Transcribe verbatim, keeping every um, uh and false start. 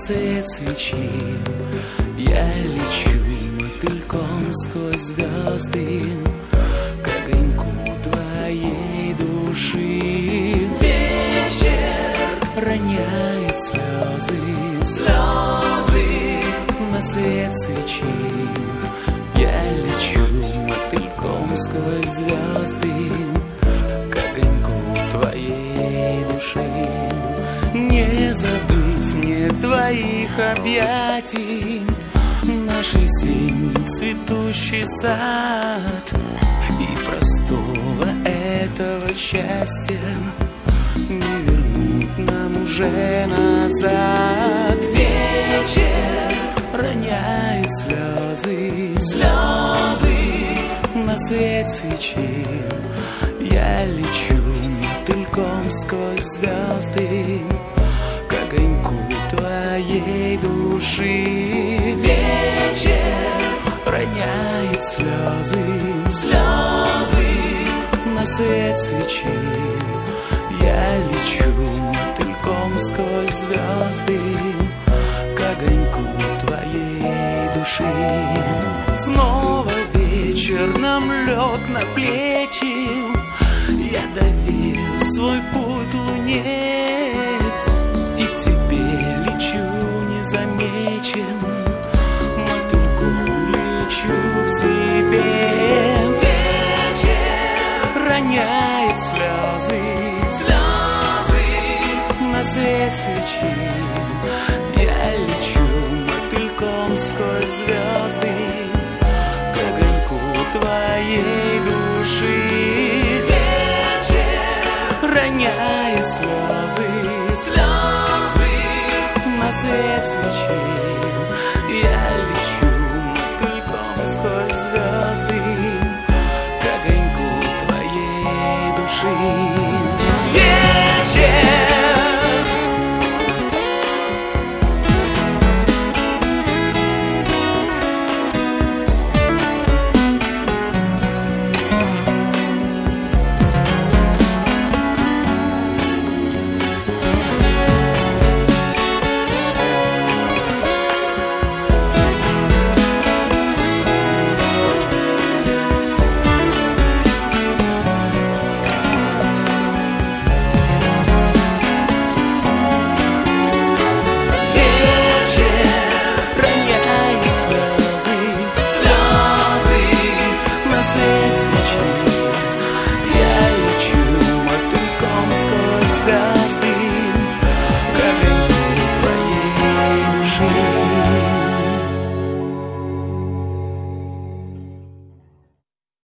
свет свечи. Я лечу мотыльком сквозь звезды к огоньку твоей души. Вечер роняет слезы, слезы на свет свечи. Я лечу мотыльком сквозь звезды к огоньку твоей души. Не забыть мне твоих объятий, наш весенний цветущий сад, и простого этого счастья не вернуть нам уже назад. Вечер роняет слезы, слезы на свет свечи. Я лечу мотыльком сквозь звезды к огоньку твоей души. Вечер роняет слезы, слезы на свет свечи. Я лечу мотыльком сквозь звезды к огоньку твоей души. Снова вечер нам лег на плечи, я доверил свой путь луне, и к тебе лечу незамечен, мотыльком лечу к тебе. Вечер роняет слезы, слезы на свет свечи. Я лечу мотыльком сквозь звезды к огоньку твоей души. Вечер роняет слезы, слезы на свет свечи. Я лечу мотыльком сквозь звезды к огоньку твоей души. Вечер свет свечи. Я лечу мотыльком сквозь звезды